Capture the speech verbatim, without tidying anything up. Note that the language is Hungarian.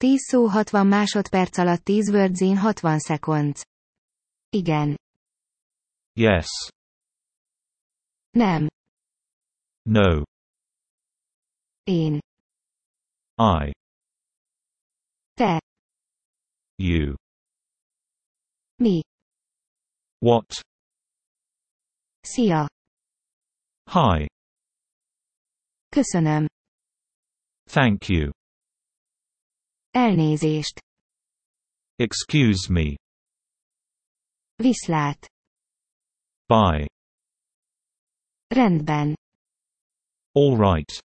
tíz szó hatvan másodperc alatt tíz words in hatvan seconds. Igen. Yes. Nem. No. Én. I. Te. You. Mi. What? Szia. Hi. Köszönöm. Thank you. Elnézést. Excuse me. Viszlát. Bye. Rendben. All right.